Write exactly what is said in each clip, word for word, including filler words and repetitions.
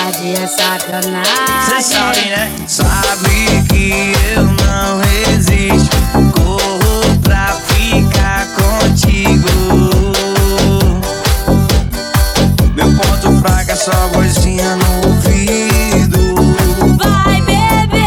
tarde é sacanagem. Cê sabe, né? Sabe que eu não resisto. Corro pra ficar contigo. Meu ponto fraco é só vozinha no ouvido. Vai beber,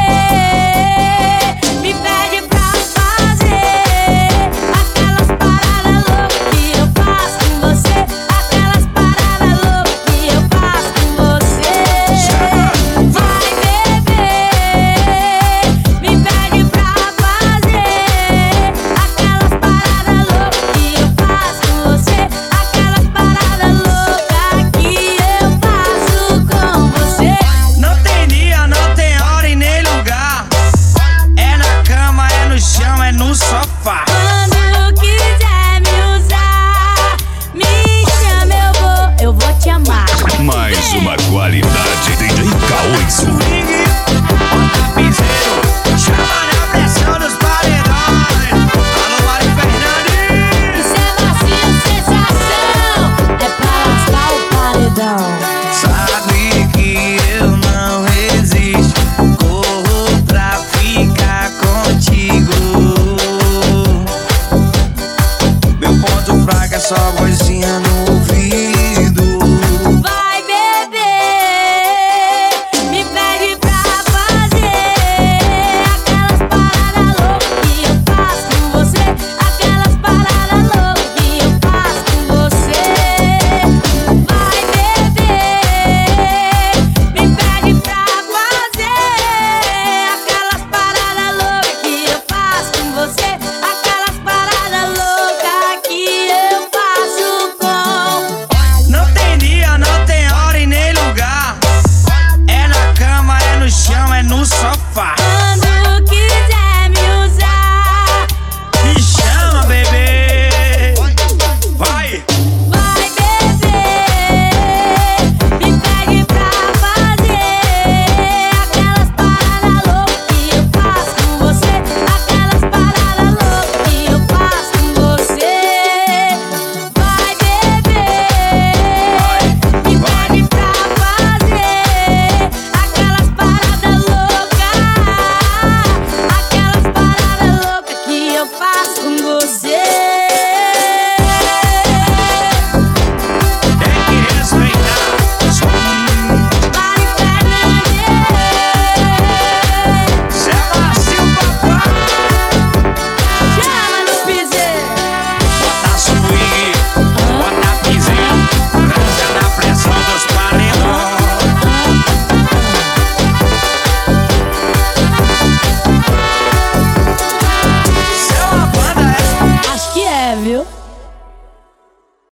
me pede pra fazer aquelas paradas loucas que eu faço com você. Aquelas paradas loucas que eu faço com você. Vai beber, me pede pra fazer aquelas paradas loucas que eu faço com você. Aquelas paradas loucas que eu faço com você. Não tem dia, não tem hora e nem lugar. É na cama, é no chão, é no sofá. Quando quiser me usar, me chama, eu vou, eu vou te amar. Mais uma qualidade D J Cauê.